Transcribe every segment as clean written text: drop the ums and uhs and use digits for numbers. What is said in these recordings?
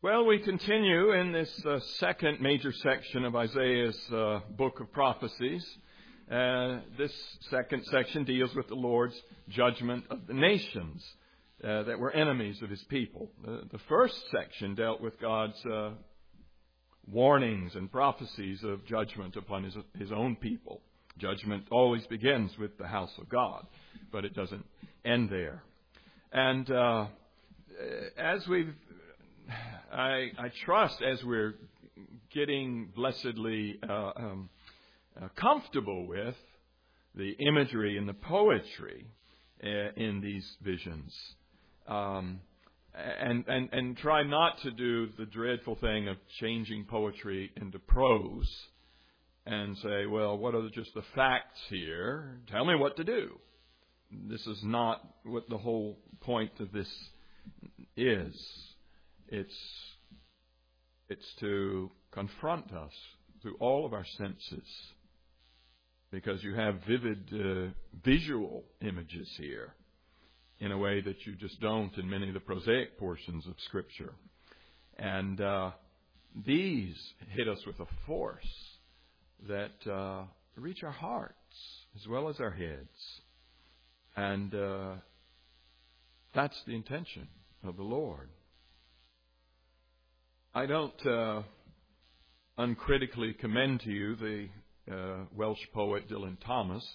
Well, we continue in this second major section of Isaiah's book of prophecies. This second section deals with the Lord's judgment of the nations that were enemies of His people. The first section dealt with God's warnings and prophecies of judgment upon His own people. Judgment always begins with the house of God, but it doesn't end there. And I trust as we're getting blessedly comfortable with the imagery and the poetry in these visions, and try not to do the dreadful thing of changing poetry into prose and say, well, what are just the facts here? Tell me what to do. This is not what the whole point of this is. It's to confront us through all of our senses, because you have vivid visual images here in a way that you just don't in many of the prosaic portions of Scripture. And these hit us with a force that reach our hearts as well as our heads. And that's the intention of the Lord. I don't uncritically commend to you the Welsh poet Dylan Thomas,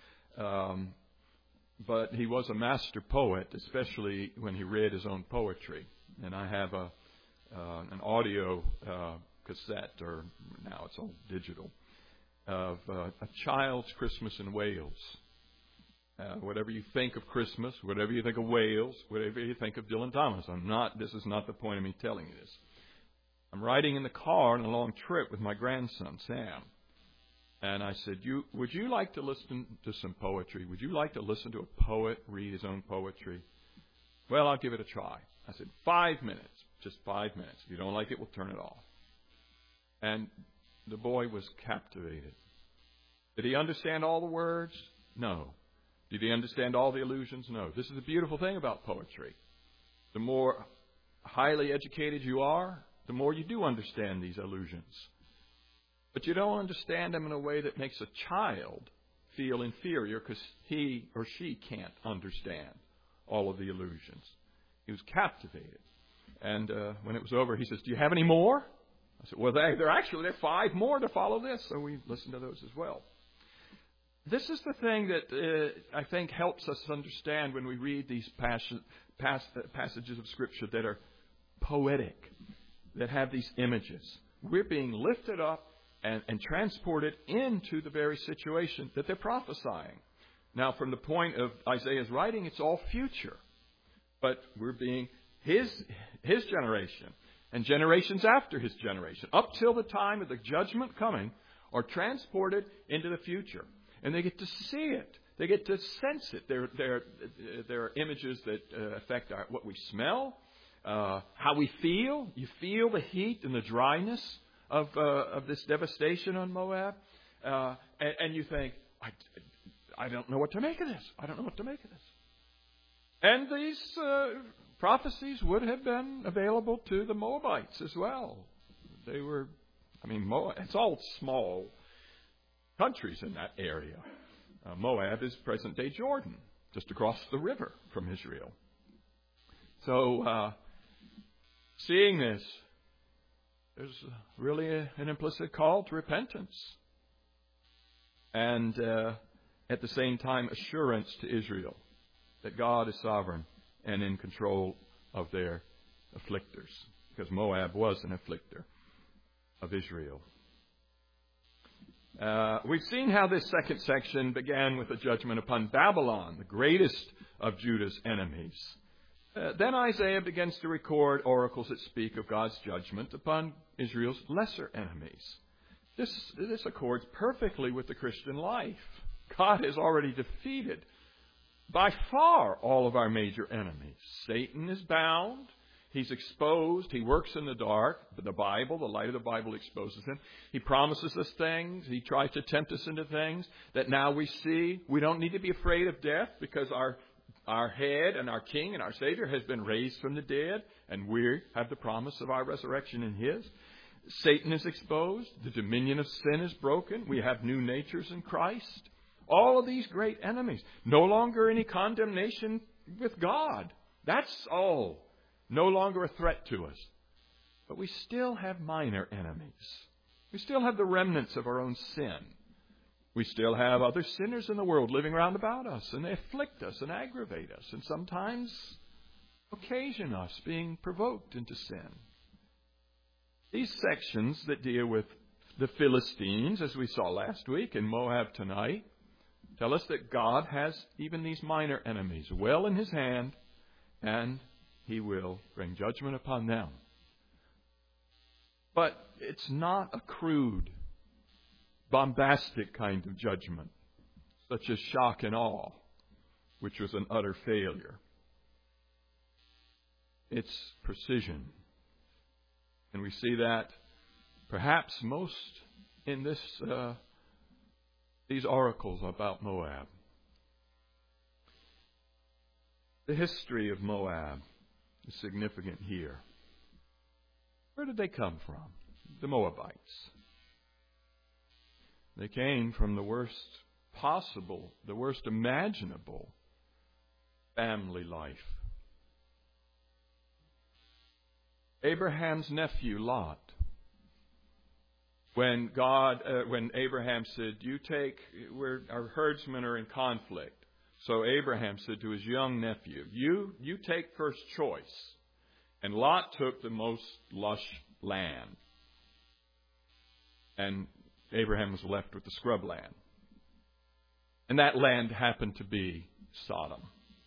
but he was a master poet, especially when he read his own poetry. And I have an audio cassette, or now it's all digital, of A Child's Christmas in Wales. Whatever you think of Christmas, whatever you think of Wales, whatever you think of Dylan Thomas, this is not the point of me telling you this. I'm riding in the car on a long trip with my grandson, Sam. And I said, would you like to listen to some poetry? Would you like to listen to a poet read his own poetry? Well, I'll give it a try. I said, 5 minutes, just 5 minutes. If you don't like it, we'll turn it off. And the boy was captivated. Did he understand all the words? No. Did he understand all the allusions? No. This is the beautiful thing about poetry. The more highly educated you are, the more you do understand these allusions. But you don't understand them in a way that makes a child feel inferior because he or she can't understand all of the allusions. He was captivated. And when it was over, he says, do you have any more? I said, well, there are 5 more to follow this. So we listened to those as well. This is the thing that I think helps us understand when we read these passages of Scripture that are poetic, that have these images. We're being lifted up and transported into the very situation that they're prophesying. Now, from the point of Isaiah's writing, it's all future. But we're being his generation and generations after his generation, up till the time of the judgment coming, are transported into the future. And they get to see it. They get to sense it. There are images that affect what we smell, how we feel. You feel the heat and the dryness of this devastation on Moab. And you think, I don't know what to make of this. I don't know what to make of this. And these prophecies would have been available to the Moabites as well. They were, Moab, it's all small countries in that area. Moab is present-day Jordan, just across the river from Israel. So, seeing this, there's really an implicit call to repentance. And at the same time, assurance to Israel that God is sovereign and in control of their afflictors. Because Moab was an afflictor of Israel. We've seen how this second section began with a judgment upon Babylon, the greatest of Judah's enemies. Then Isaiah begins to record oracles that speak of God's judgment upon Israel's lesser enemies. This accords perfectly with the Christian life. God has already defeated by far all of our major enemies. Satan is bound. He's exposed. He works in the dark. But the Bible, the light of the Bible exposes him. He promises us things. He tries to tempt us into things that now we see. We don't need to be afraid of death because Our head and our King and our Savior has been raised from the dead, and we have the promise of our resurrection in His. Satan is exposed. The dominion of sin is broken. We have new natures in Christ. All of these great enemies. No longer any condemnation with God. That's all. No longer a threat to us. But we still have minor enemies. We still have the remnants of our own sin. We still have other sinners in the world living round about us, and they afflict us and aggravate us, and sometimes occasion us being provoked into sin. These sections that deal with the Philistines, as we saw last week, and Moab tonight, tell us that God has even these minor enemies well in His hand, and He will bring judgment upon them. But it's not a crude, bombastic kind of judgment, such as shock and awe, which was an utter failure. It's precision. And we see that perhaps most in these oracles about Moab. The history of Moab is significant here. Where did they come from? The Moabites. They came from the worst possible, the worst imaginable family life. Abraham's nephew Lot, when Abraham said, our herdsmen are in conflict. So Abraham said to his young nephew, you take first choice. And Lot took the most lush land. And Abraham was left with the scrub land. And that land happened to be Sodom.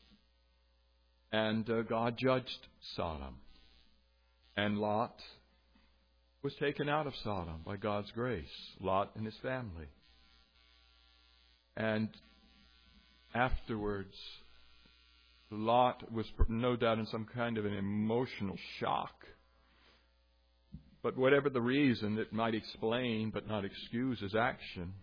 And God judged Sodom. And Lot was taken out of Sodom by God's grace. Lot and his family. And afterwards, Lot was no doubt in some kind of an emotional shock. But whatever the reason that might explain but not excuse his action,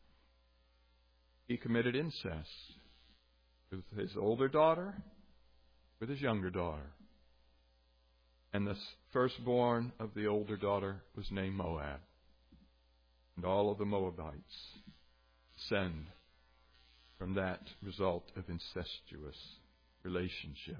he committed incest with his older daughter, with his younger daughter. And the firstborn of the older daughter was named Moab. And all of the Moabites descend from that result of incestuous relationship.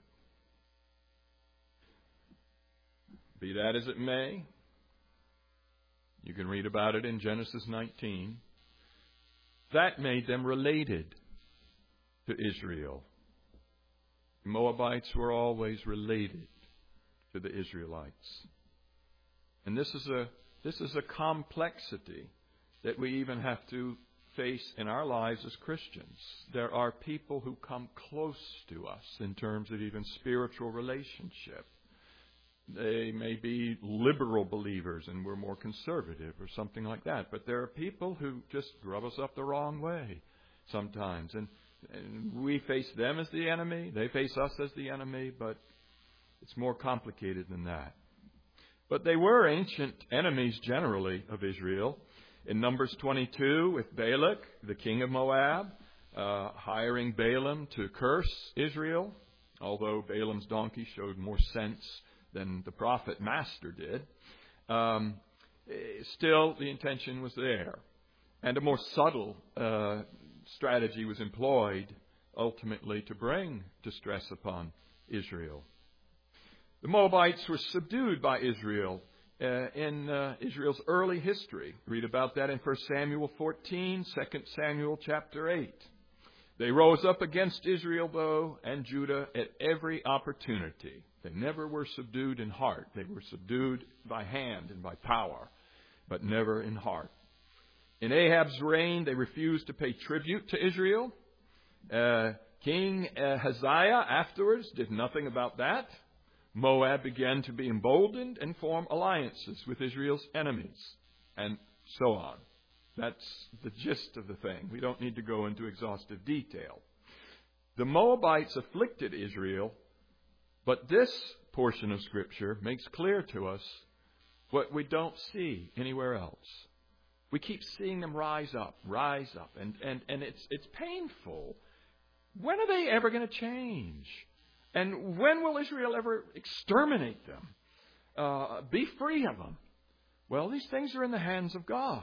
Be that as it may, you can read about it in Genesis 19. That made them related to Israel. The Moabites were always related to the Israelites. And this is a complexity that we even have to face in our lives as Christians. There are people who come close to us in terms of even spiritual relationship. They may be liberal believers and we're more conservative or something like that. But there are people who just rub us up the wrong way sometimes. And we face them as the enemy. They face us as the enemy. But it's more complicated than that. But they were ancient enemies generally of Israel. In Numbers 22 with Balak, the king of Moab, hiring Balaam to curse Israel, although Balaam's donkey showed more sense than the prophet master did. Still, the intention was there. And a more subtle strategy was employed ultimately to bring distress upon Israel. The Moabites were subdued by Israel in Israel's early history. Read about that in 1 Samuel 14, 2 Samuel chapter 8. They rose up against Israel, though, and Judah at every opportunity. They never were subdued in heart. They were subdued by hand and by power, but never in heart. In Ahab's reign, they refused to pay tribute to Israel. King Hazael afterwards did nothing about that. Moab began to be emboldened and form alliances with Israel's enemies, and so on. That's the gist of the thing. We don't need to go into exhaustive detail. The Moabites afflicted Israel, but this portion of Scripture makes clear to us what we don't see anywhere else. We keep seeing them rise up, and it's painful When are they ever going to change? And when will Israel ever exterminate them? Be free of them? Well, these things are in the hands of God.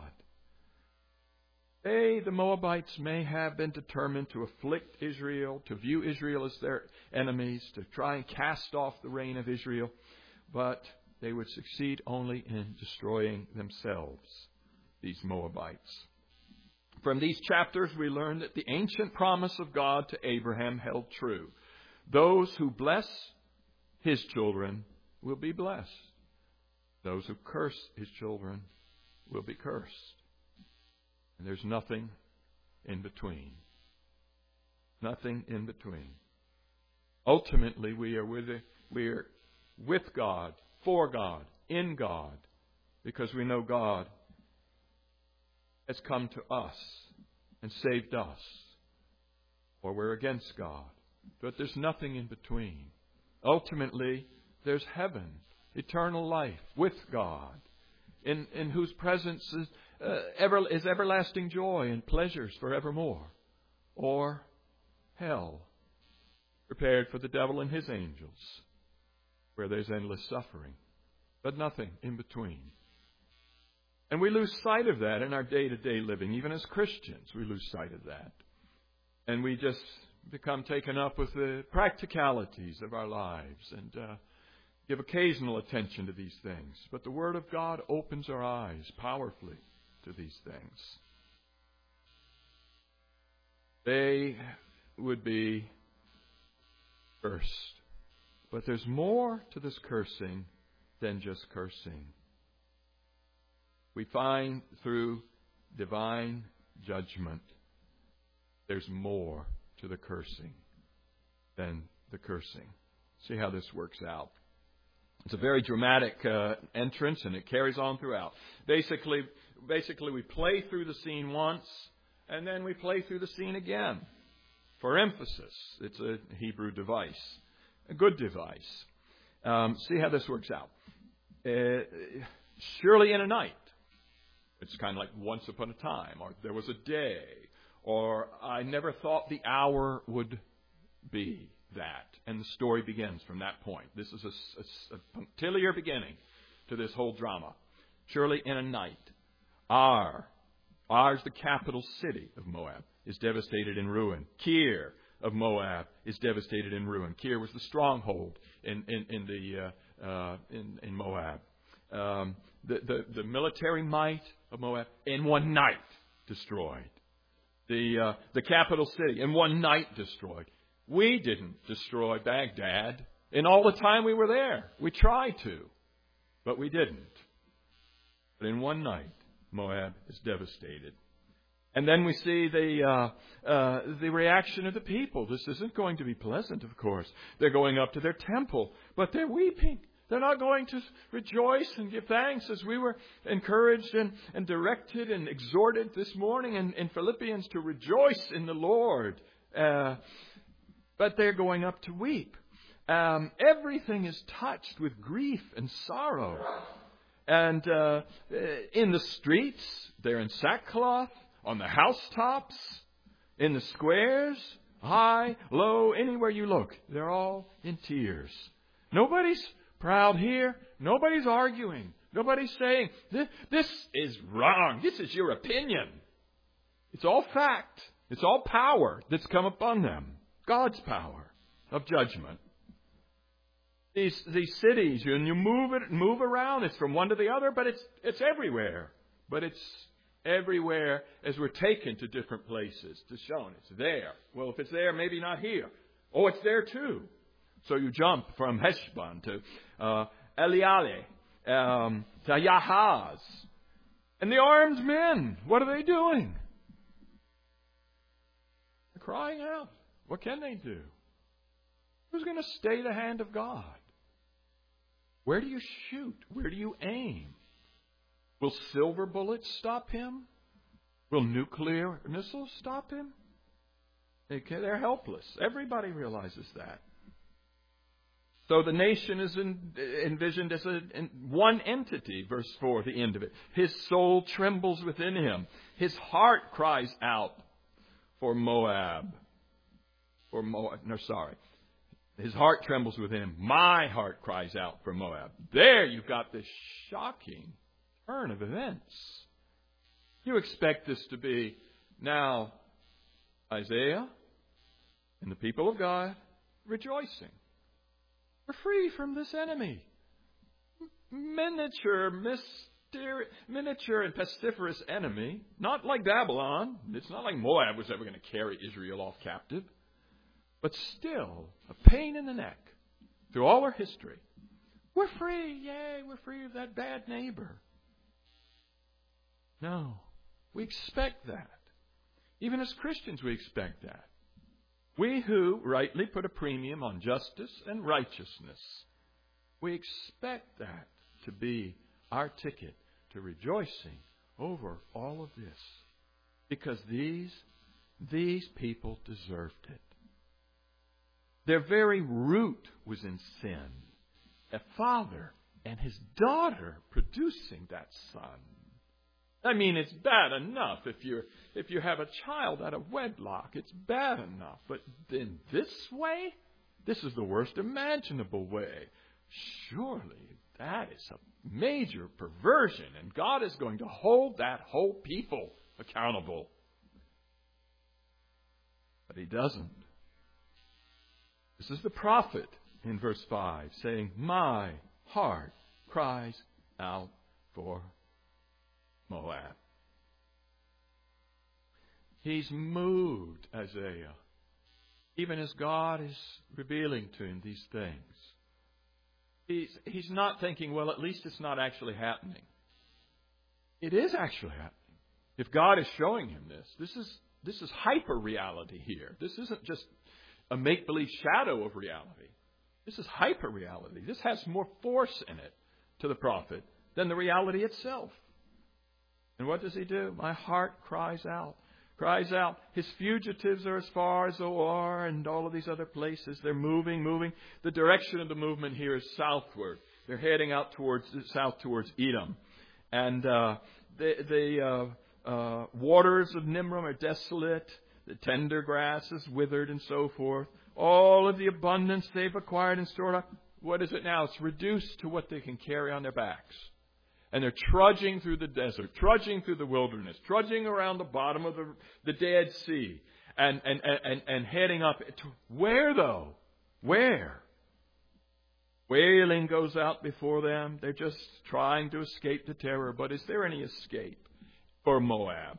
They, the Moabites, may have been determined to afflict Israel, to view Israel as their enemies, to try and cast off the reign of Israel, but they would succeed only in destroying themselves, these Moabites. From these chapters, we learn that the ancient promise of God to Abraham held true. Those who bless his children will be blessed. Those who curse his children will be cursed. And there's nothing in between. Nothing in between. Ultimately, we are with God, for God, in God, because we know God has come to us and saved us, or we're against God. But there's nothing in between. Ultimately, there's heaven, eternal life with God, in whose presence is everlasting joy and pleasures forevermore, or hell, prepared for the devil and his angels, where there's endless suffering, but nothing in between. And we lose sight of that in our day-to-day living. Even as Christians, we lose sight of that. And we just become taken up with the practicalities of our lives and give occasional attention to these things. But the Word of God opens our eyes powerfully to these things. They would be cursed. But there's more to this cursing than just cursing. We find through divine judgment, there's more to the cursing than the cursing. See how this works out. It's a very dramatic entrance, and it carries on throughout. Basically, we play through the scene once, and then we play through the scene again. For emphasis, it's a Hebrew device, a good device. See how this works out. Surely in a night. It's kind of like once upon a time, or there was a day, or I never thought the hour would be that. And the story begins from that point. This is a punctiliar beginning to this whole drama. Surely in a night, Ar's the capital city of Moab, is devastated in ruin. Kir of Moab is devastated in ruin. Kir was the stronghold in Moab. The military might of Moab in one night destroyed. The capital city in one night destroyed. We didn't destroy Baghdad in all the time we were there. We tried to, but we didn't. But in one night, Moab is devastated. And then we see the reaction of the people. This isn't going to be pleasant, of course. They're going up to their temple, but they're weeping. They're not going to rejoice and give thanks as we were encouraged and directed and exhorted this morning in Philippians to rejoice in the Lord. But they're going up to weep. Everything is touched with grief and sorrow. And in the streets, they're in sackcloth. On the housetops, in the squares, high, low, anywhere you look, they're all in tears. Nobody's proud here. Nobody's arguing. Nobody's saying, this is wrong. This is your opinion. It's all fact. It's all power that's come upon them. God's power of judgment. These cities, and you move around. It's from one to the other, but it's everywhere. But it's everywhere as we're taken to different places to shown. It's there. Well, if it's there, maybe not here. Oh, it's there too. So you jump from Heshbon to Eliale, to Yahaz. And the armed men, what are they doing? They're crying out. What can they do? Who's going to stay the hand of God? Where do you shoot? Where do you aim? Will silver bullets stop him? Will nuclear missiles stop him? They're helpless. Everybody realizes that. So the nation is envisioned as one entity, verse 4, the end of it. His soul trembles within him. His heart cries out for Moab. for Moab. No, sorry. His heart trembles within him. My heart cries out for Moab. There you've got this shocking turn of events. You expect this to be now Isaiah and the people of God rejoicing. We're free from this enemy. Miniature and pestiferous enemy. Not like Babylon. It's not like Moab was ever going to carry Israel off captive. But still, a pain in the neck through all our history. We're free. Yay, we're free of that bad neighbor. No, we expect that. Even as Christians, we expect that. We who rightly put a premium on justice and righteousness, we expect that to be our ticket to rejoicing over all of this. Because these people deserved it. Their very root was in sin. A father and his daughter producing that son. I mean, it's bad enough if you have a child out of wedlock. It's bad enough. But in this way, this is the worst imaginable way. Surely that is a major perversion, and God is going to hold that whole people accountable. But He doesn't. This is the prophet in verse 5 saying, my heart cries out for Moab. He's moved Isaiah, even as God is revealing to him these things. He's not thinking, well, at least it's not actually happening. It is actually happening. If God is showing him this is hyper reality here. This isn't just a make-believe shadow of reality. This is hyper reality. This has more force in it to the prophet than the reality itself. And what does he do? My heart cries out. Cries out. His fugitives are as far as Zoar and all of these other places. They're moving. The direction of the movement here is southward. They're heading out south towards Edom. And the waters of Nimram are desolate. The tender grass is withered and so forth. All of the abundance they've acquired and stored up. What is it now? It's reduced to what they can carry on their backs. And they're trudging through the desert, trudging through the wilderness, trudging around the bottom of the Dead Sea, and heading up to where though? Where? Wailing goes out before them. They're just trying to escape the terror. But is there any escape for Moab?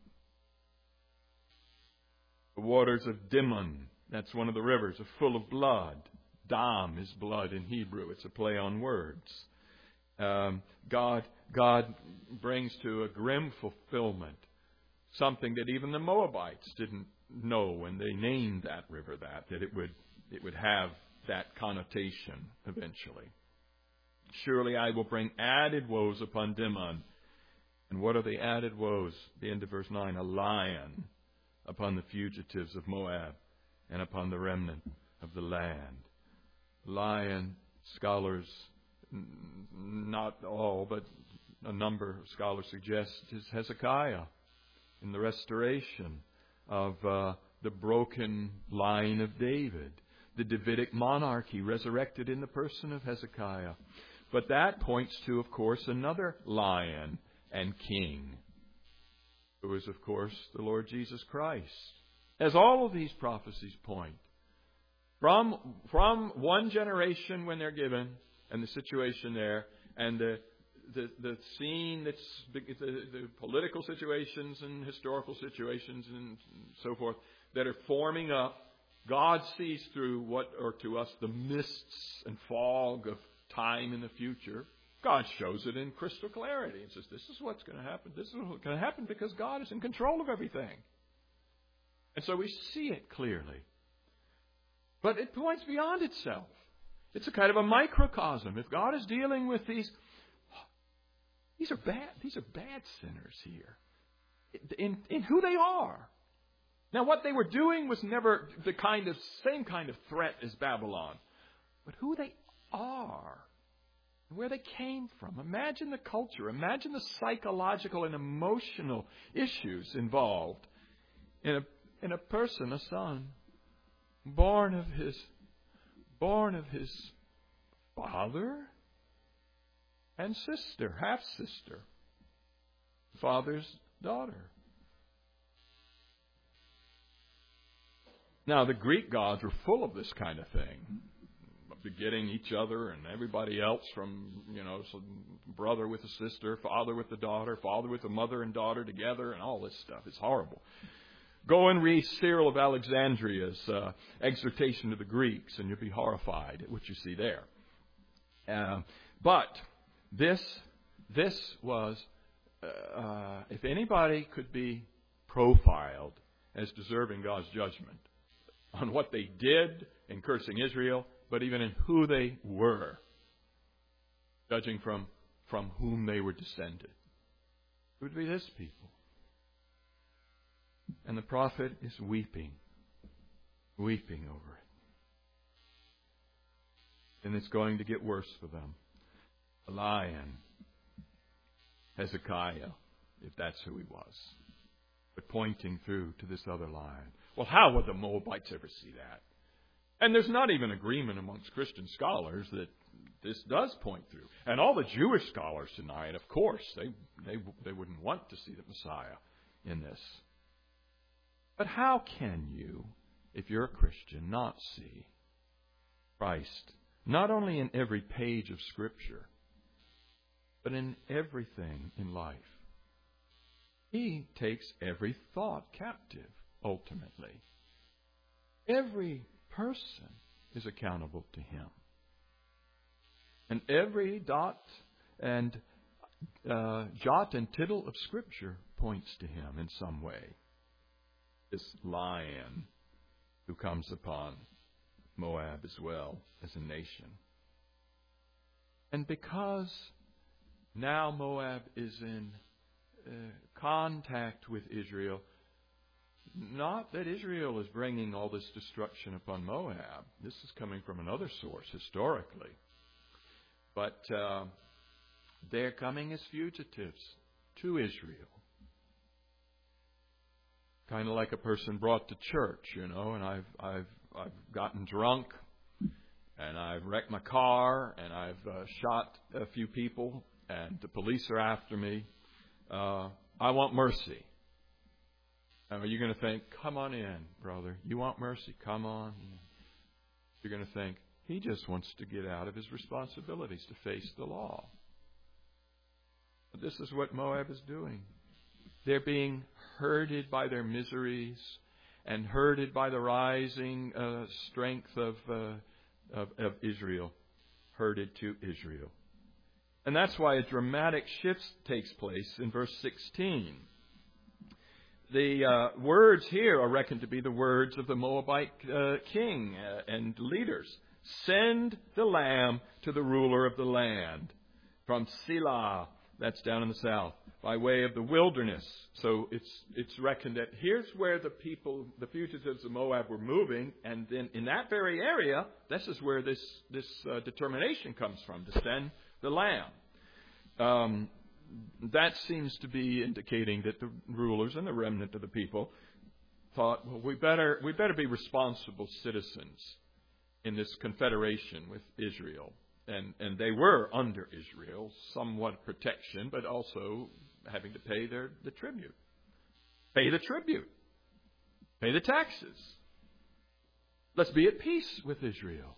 The waters of Dimon, that's one of the rivers, are full of blood. Dam is blood in Hebrew. It's a play on words. God brings to a grim fulfillment something that even the Moabites didn't know when they named that river that it would have that connotation eventually. Surely I will bring added woes upon Dimon. And what are the added woes? The end of verse 9, a lion upon the fugitives of Moab and upon the remnant of the land. Lion, scholars, not all, but a number of scholars suggest is Hezekiah in the restoration of the broken line of David, the Davidic monarchy resurrected in the person of Hezekiah. But that points to, of course, another lion and king, who is, of course, the Lord Jesus Christ. As all of these prophecies point, from one generation when they're given, and the situation there, and the scene that's the political situations and historical situations and so forth that are forming up, God sees through what are to us the mists and fog of time in the future. God shows it in crystal clarity and says, this is what's going to happen. This is what's going to happen because God is in control of everything. And so we see it clearly. But it points beyond itself. It's a kind of a microcosm. If God is dealing with these are bad sinners here. In who they are. Now what they were doing was never the same kind of threat as Babylon. But who they are. Where they came from. Imagine the culture. Imagine the psychological and emotional issues involved in a person, a son, born of his father and sister, half-sister, father's daughter. Now, the Greek gods were full of this kind of thing, begetting each other and everybody else from, some brother with a sister, father with a daughter, father with a mother and daughter together, and all this stuff. It's horrible. Go and read Cyril of Alexandria's exhortation to the Greeks, and you'll be horrified at what you see there. But this was, if anybody could be profiled as deserving God's judgment on what they did in cursing Israel, but even in who they were, judging from whom they were descended, it would be this people. And the prophet is weeping over it. And it's going to get worse for them. A lion, Hezekiah, if that's who he was, but pointing through to this other lion. Well, how would the Moabites ever see that? And there's not even agreement amongst Christian scholars that this does point through. And all the Jewish scholars deny it, of course. They wouldn't want to see the Messiah in this. But how can you, if you're a Christian, not see Christ, not only in every page of Scripture, but in everything in life? He takes every thought captive, ultimately. Every person is accountable to Him. And every dot and jot and tittle of Scripture points to Him in some way. This lion who comes upon Moab as well as a nation. And because now Moab is in contact with Israel, not that Israel is bringing all this destruction upon Moab. This is coming from another source historically. But they're coming as fugitives to Israel. Kind of like a person brought to church, and I've gotten drunk, and I've wrecked my car, and I've shot a few people, and the police are after me. I want mercy. Are you going to think, come on in, brother. You want mercy? Come on in. You're going to think, he just wants to get out of his responsibilities to face the law. But this is what Moab is doing. They're being herded by their miseries and herded by the rising strength of Israel, herded to Israel. And that's why a dramatic shift takes place in verse 16. The words here are reckoned to be the words of the Moabite king and leaders. Send the lamb to the ruler of the land from Selah, that's down in the south, by way of the wilderness. So it's reckoned that here's where the people, the fugitives of Moab, were moving, and then in that very area, this is where this determination comes from, to send the lamb. That seems to be indicating that the rulers and the remnant of the people thought, well, we better be responsible citizens in this confederation with Israel. And they were under Israel, somewhat protection, but also having to pay the tribute. Pay the tribute. Pay the taxes. Let's be at peace with Israel.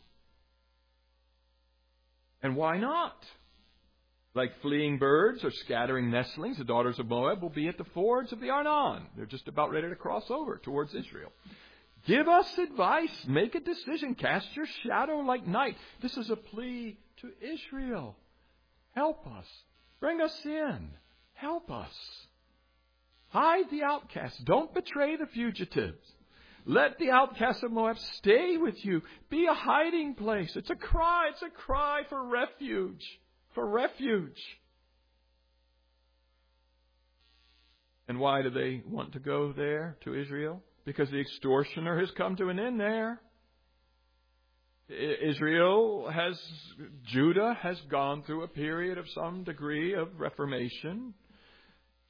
And why not? Like fleeing birds or scattering nestlings, the daughters of Moab will be at the fords of the Arnon. They're just about ready to cross over towards Israel. Give us advice. Make a decision. Cast your shadow like night. This is a plea to Israel. Help us. Bring us in. Help us. Hide the outcasts. Don't betray the fugitives. Let the outcasts of Moab stay with you. Be a hiding place. It's a cry. It's a cry for refuge. For refuge. And why do they want to go there to Israel? Because the extortioner has come to an end there. Judah has gone through a period of some degree of reformation.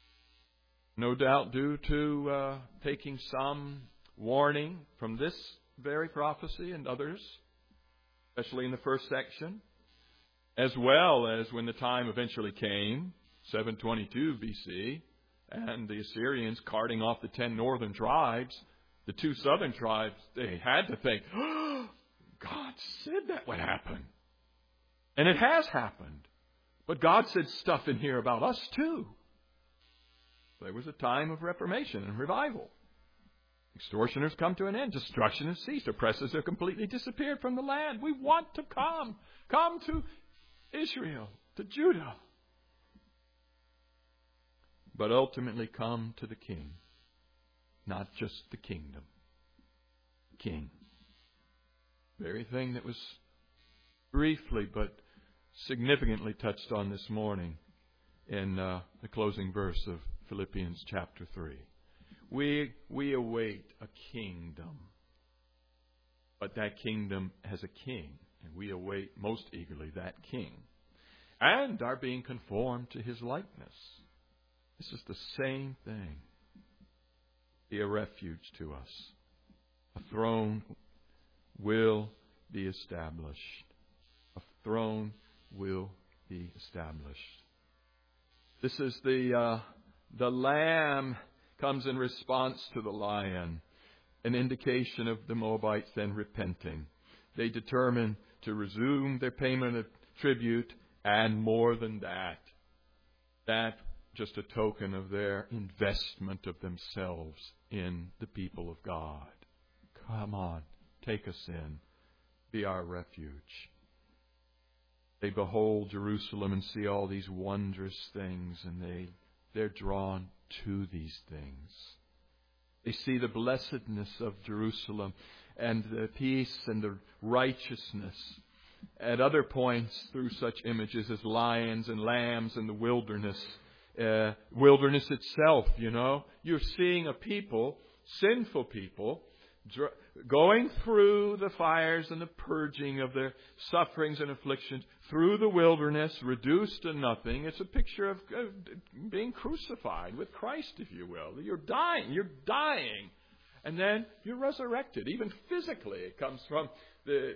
No doubt due to taking some warning from this very prophecy and others, especially in the first section, as well as when the time eventually came, 722 BC, and the Assyrians carting off the 10 northern tribes, the 2 southern tribes, they had to think, oh, God said that would happen. And it has happened. But God said stuff in here about us too. There was a time of reformation and revival. Extortioners come to an end. Destruction has ceased. Oppressors have completely disappeared from the land. We want to come. Come to Israel, to Judah. But ultimately come to the King. Not just the kingdom. King. Very thing that was briefly but significantly touched on this morning in the closing verse of Philippians chapter 3. We await a kingdom. But that kingdom has a king. And we await most eagerly that king. And are being conformed to his likeness. This is the same thing. Be a refuge to us. A throne will be established. A throne will be established. This is the lamb comes in response to the lion, an indication of the Moabites then repenting. They determine to resume their payment of tribute, and more than that just a token of their investment of themselves in the people of God. Come on, take us in. Be our refuge. They behold Jerusalem and see all these wondrous things, and they're drawn to these things. They see the blessedness of Jerusalem and the peace and the righteousness. At other points, through such images as lions and lambs and the wilderness, wilderness itself, you're seeing a people, sinful people, going through the fires and the purging of their sufferings and afflictions, through the wilderness, reduced to nothing. It's a picture of being crucified with Christ, if you will. You're dying. And then you're resurrected. Even physically, it comes from the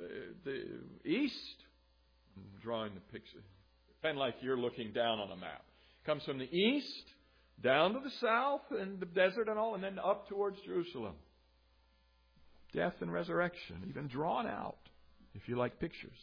east. I'm drawing the picture. Kind of like you're looking down on a map. It comes from the east, down to the south, and the desert and all, and then up towards Jerusalem. Death and resurrection, even drawn out, if you like pictures.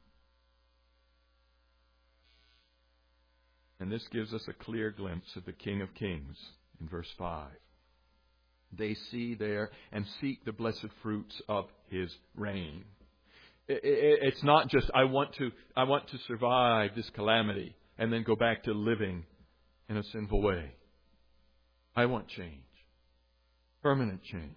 And this gives us a clear glimpse of the King of Kings in verse 5. They see there and seek the blessed fruits of his reign. It's not just I want to survive this calamity and then go back to living in a sinful way. I want change. Permanent change.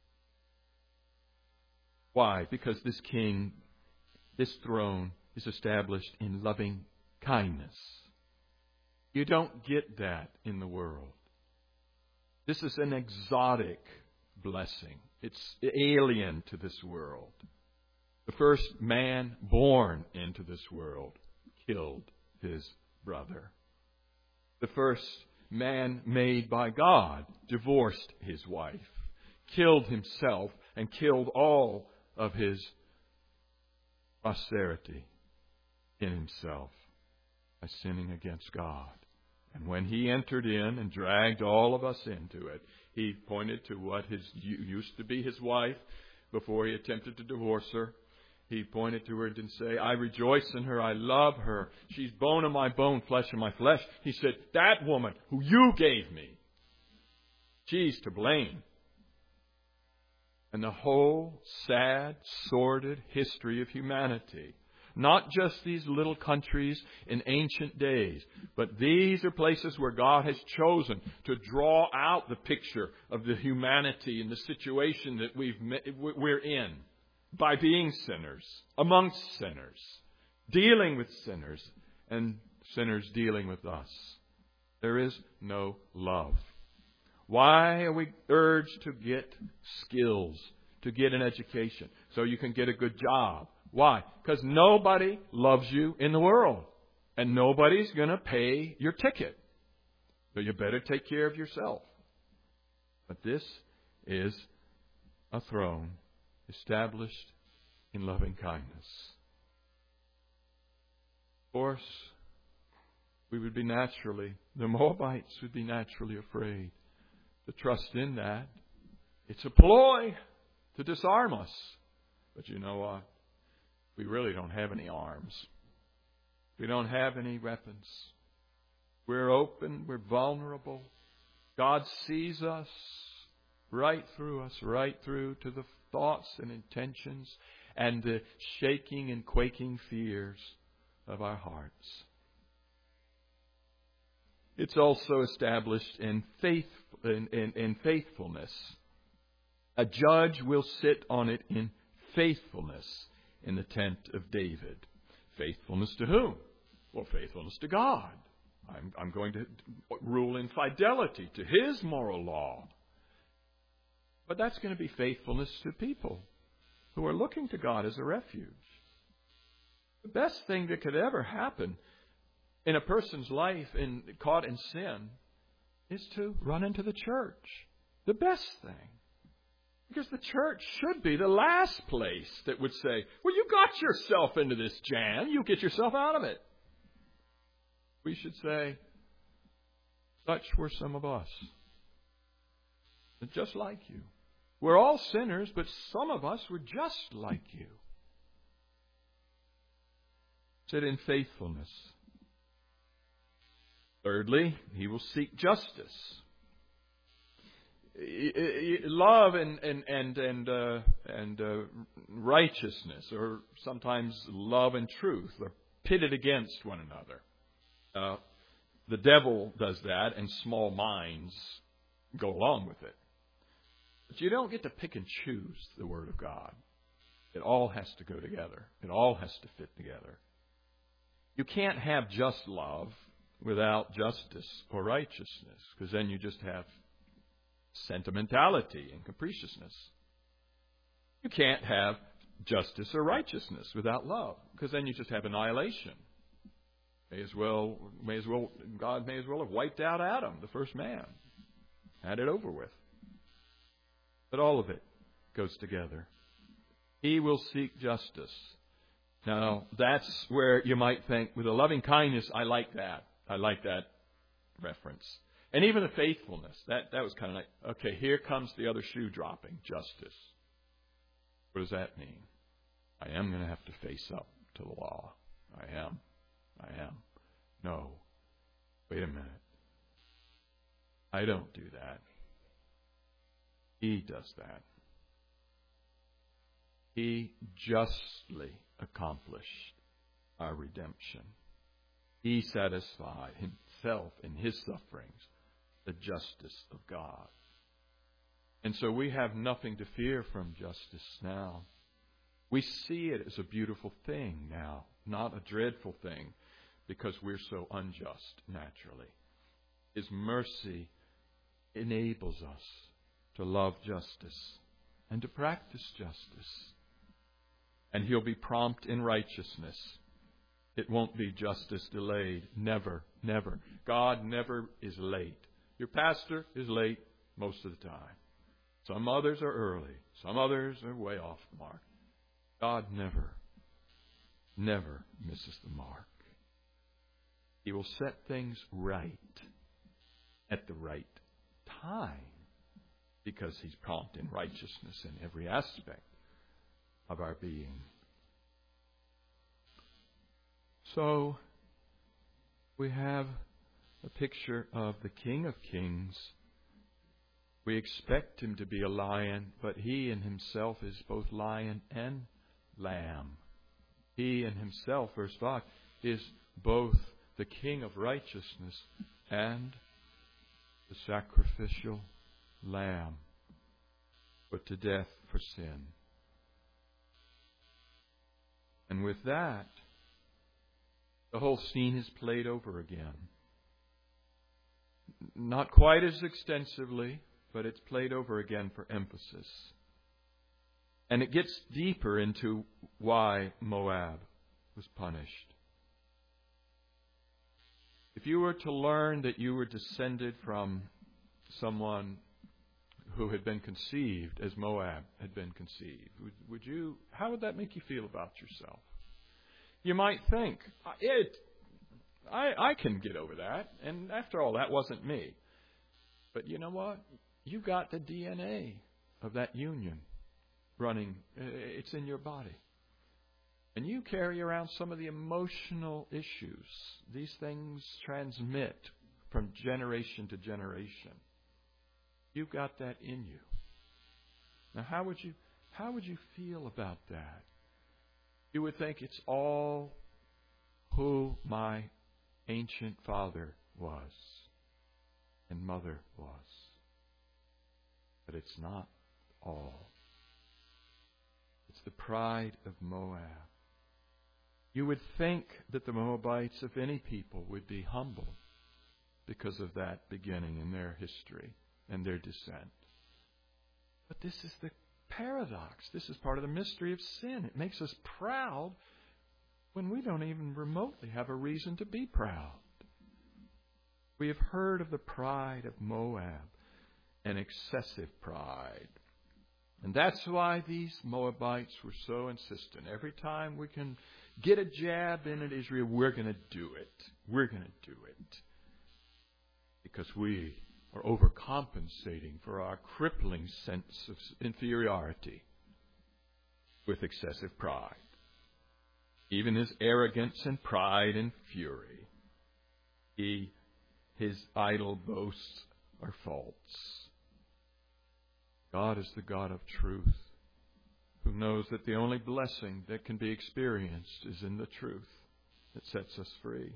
Why? Because this king, this throne is established in loving kindness. You don't get that in the world. This is an exotic blessing. It's alien to this world. The first man born into this world killed his brother. The first man made by God divorced his wife, killed himself, and killed all of his posterity in himself by sinning against God. And when he entered in and dragged all of us into it, he pointed to what used to be his wife before he attempted to divorce her. He pointed to her and didn't say, I rejoice in her, I love her. She's bone of my bone, flesh of my flesh. He said, that woman who you gave me, she's to blame. And the whole sad, sordid history of humanity, not just these little countries in ancient days, but these are places where God has chosen to draw out the picture of the humanity and the situation that we're in by being sinners, amongst sinners, dealing with sinners, and sinners dealing with us. There is no love. Why are we urged to get skills, to get an education, so you can get a good job? Why? Because nobody loves you in the world. And nobody's going to pay your ticket. So you better take care of yourself. But this is a throne established in loving kindness. Of course, the Moabites would be naturally afraid to trust in that. It's a ploy to disarm us. But you know what? We really don't have any arms. We don't have any weapons. We're open. We're vulnerable. God sees us right through to the thoughts and intentions and the shaking and quaking fears of our hearts. It's also established in faithfulness. A judge will sit on it in faithfulness in the tent of David. Faithfulness to whom? Well, faithfulness to God. I'm going to rule in fidelity to His moral law. But that's going to be faithfulness to people who are looking to God as a refuge. The best thing that could ever happen in a person's life caught in sin is to run into the church. The best thing. Because the church should be the last place that would say, well, you got yourself into this jam. You get yourself out of it. We should say, such were some of us. Just like you. We're all sinners, but some of us were just like you. Sit in faithfulness. Thirdly, he will seek justice. Love and righteousness, or sometimes love and truth, are pitted against one another. The devil does that, and small minds go along with it. But you don't get to pick and choose the Word of God. It all has to go together. It all has to fit together. You can't have just love without justice or righteousness, because then you just have sentimentality and capriciousness. You can't have justice or righteousness without love, because then you just have annihilation. God may as well have wiped out Adam, the first man. Had it over with. But all of it goes together. He will seek justice. Now, that's where you might think, with a loving kindness, I like that. I like that reference. And even the faithfulness, that was kind of like, okay, here comes the other shoe dropping, justice. What does that mean? I am going to have to face up to the law. I am. No. Wait a minute. I don't do that. He does that. He justly accomplished our redemption. He satisfied Himself in His sufferings, the justice of God. And so we have nothing to fear from justice now. We see it as a beautiful thing now, not a dreadful thing, because we're so unjust naturally. His mercy enables us to love justice and to practice justice. And He'll be prompt in righteousness. It won't be justice delayed. Never, never. God never is late. Your pastor is late most of the time. Some others are early. Some others are way off the mark. God never misses the mark. He will set things right at the right time, because He's prompt in righteousness in every aspect of our being. So, we have a picture of the King of Kings. We expect Him to be a lion, but He in Himself is both lion and lamb. He in Himself, verse 5, is both the King of righteousness and the sacrificial lamb put to death for sin. And with that, the whole scene is played over again. Not quite as extensively, but it's played over again for emphasis. And it gets deeper into why Moab was punished. If you were to learn that you were descended from someone who had been conceived as Moab had been conceived. How would that make you feel about yourself? You might think, I can get over that. And after all, that wasn't me. But you know what? You've got the DNA of that union running. It's in your body. And you carry around some of the emotional issues. These things transmit from generation to generation. You've got that in you. Now, how would you feel about that? You would think it's all who my ancient father was and mother was. But it's not all. It's the pride of Moab. You would think that the Moabites, if any people, would be humble because of that beginning in their history and their descent. But this is the paradox. This is part of the mystery of sin. It makes us proud when we don't even remotely have a reason to be proud. We have heard of the pride of Moab, an excessive pride. And that's why these Moabites were so insistent. Every time we can get a jab in at Israel, we're going to do it. We're going to do it. Because we are overcompensating for our crippling sense of inferiority with excessive pride. Even his arrogance and pride and fury, his idle boasts are false. God is the God of truth, who knows that the only blessing that can be experienced is in the truth that sets us free.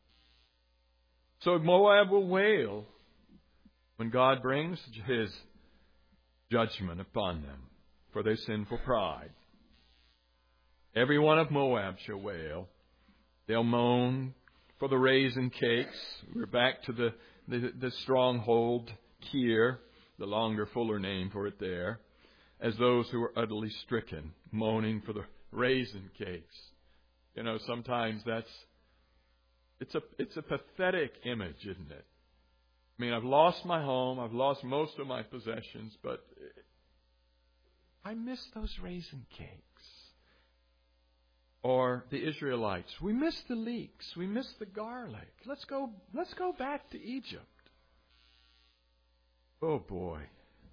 So Moab will wail when God brings his judgment upon them for their sinful pride. Every one of Moab shall wail. They'll moan for the raisin cakes. We're back to the stronghold, Kir, the longer, fuller name for it there, as those who are utterly stricken, moaning for the raisin cakes. You know, sometimes it's a pathetic image, isn't it? I mean, I've lost my home, I've lost most of my possessions, but I miss those raisin cakes. Or the Israelites, we miss the leeks, we miss the garlic. Let's go back to Egypt. Oh boy.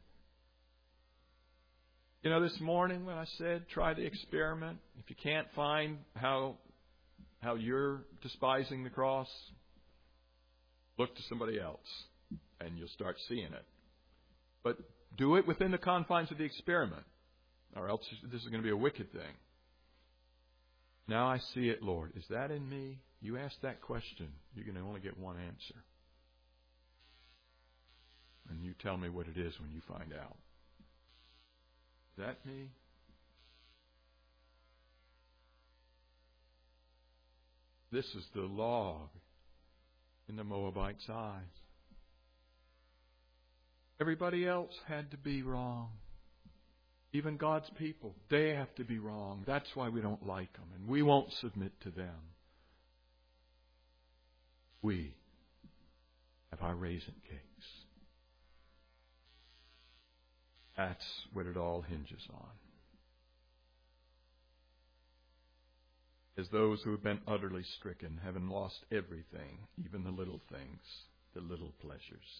You know, this morning when I said try the experiment, if you can't find how you're despising the cross, look to somebody else and you'll start seeing it. But do it within the confines of the experiment, or else this is going to be a wicked thing. Now I see it, Lord. Is that in me? You ask that question, you're going to only get one answer. And you tell me what it is when you find out. Is that me? This is the log in the Moabite's eyes. Everybody else had to be wrong. Even God's people, they have to be wrong. That's why we don't like them, and we won't submit to them. We have our raisin cakes. That's what it all hinges on. As those who have been utterly stricken, having lost everything, even the little things, the little pleasures.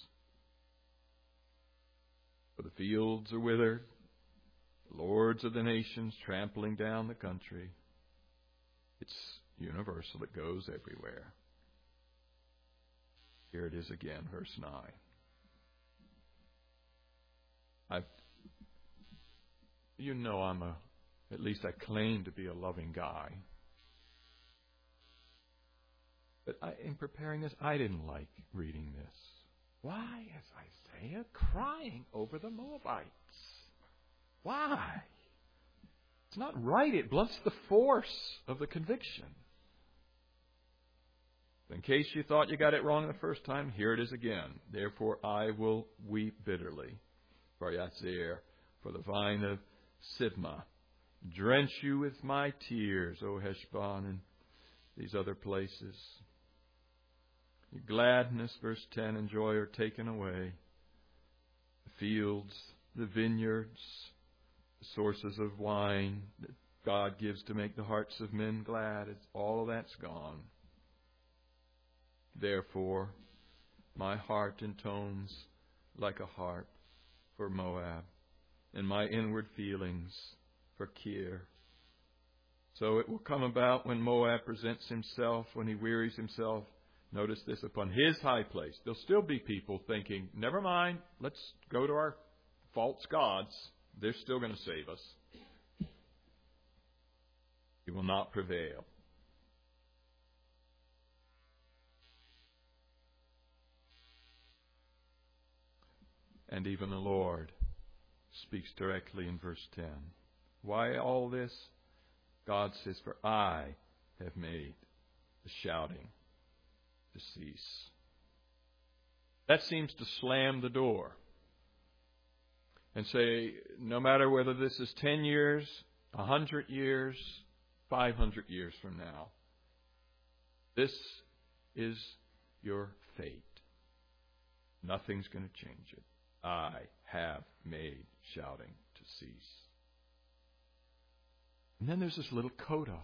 For the fields are withered, the lords of the nations trampling down the country. It's universal. It goes everywhere. Here it is again, verse 9. At least I claim to be a loving guy. But in preparing this, I didn't like reading this. Why is Isaiah crying over the Moabites? Why? It's not right. It blunts the force of the conviction. In case you thought you got it wrong the first time, here it is again. Therefore I will weep bitterly for Yazer, for the vine of Sibmah. Drench you with my tears, O Heshbon, and these other places. Your gladness, verse 10, and joy are taken away. The fields the vineyards, the sources of wine that God gives to make the hearts of men glad. All of that's gone. Therefore, my heart intones like a harp for Moab, and my inward feelings for Kir. So it will come about when Moab presents himself, when he wearies himself, notice this, upon his high place. There'll still be people thinking, never mind, let's go to our false gods. They're still going to save us. He will not prevail. And even the Lord speaks directly in verse 10. Why all this? God says, for I have made the shouting to cease. That seems to slam the door and say, no matter whether this is 10 years, 100 years, 500 years from now, this is your fate. Nothing's going to change it. I have made shouting to cease. And then there's this little coda.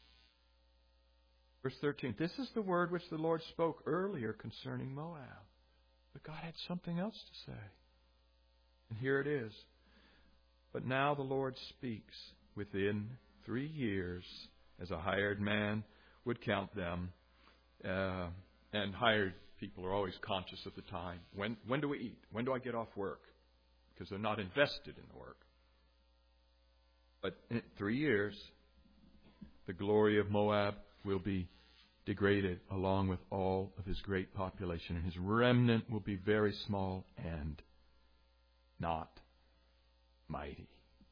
Verse 13. This is the word which the Lord spoke earlier concerning Moab. But God had something else to say. And here it is. But now the Lord speaks within 3 years, as a hired man would count them. And hired people are always conscious of the time. When do we eat? When do I get off work? Because they're not invested in the work. But in 3 years, the glory of Moab will be degraded along with all of his great population. And his remnant will be very small and not mighty.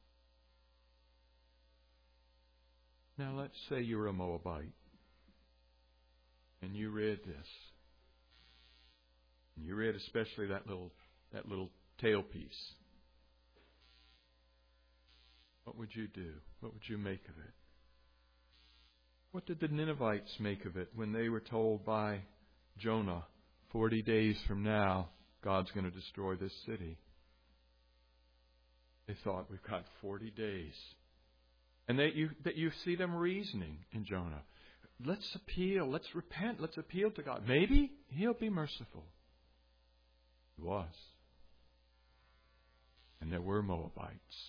Now let's say you're a Moabite and you read this. And you read especially that little tailpiece. What would you do? What would you make of it? What did the Ninevites make of it when they were told by Jonah, 40 days from now, God's going to destroy this city? They thought, we've got 40 days. And that you see them reasoning in Jonah. Let's appeal, let's repent, let's appeal to God. Maybe He'll be merciful. He was. And there were Moabites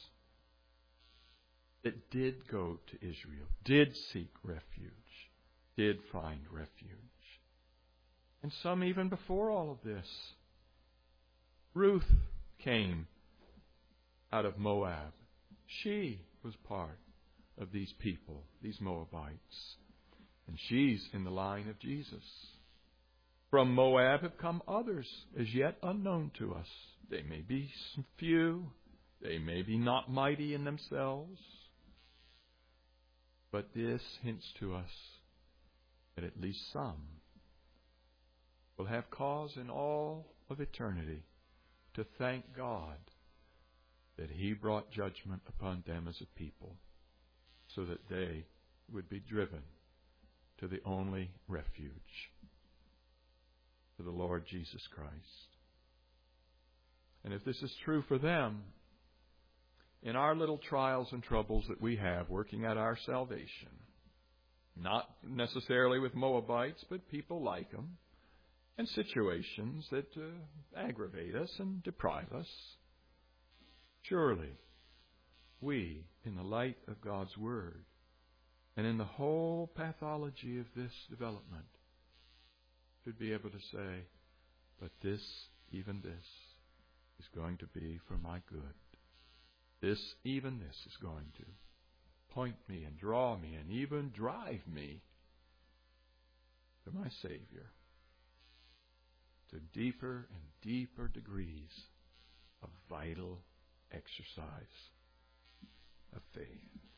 that did go to Israel, did seek refuge, did find refuge. And some even before all of this. Ruth came out of Moab. She was part of these people, these Moabites. And she's in the line of Jesus. From Moab have come others as yet unknown to us. They may be some few. They may be not mighty in themselves. But this hints to us that at least some will have cause in all of eternity to thank God that He brought judgment upon them as a people so that they would be driven to the only refuge, to the Lord Jesus Christ. And if this is true for them, in our little trials and troubles that we have working at our salvation, not necessarily with Moabites, but people like them, and situations that aggravate us and deprive us, surely we, in the light of God's Word, and in the whole pathology of this development, should be able to say, but this, even this, is going to be for my good. This, even this, is going to point me and draw me and even drive me to my Savior, to deeper and deeper degrees of vital exercise of faith.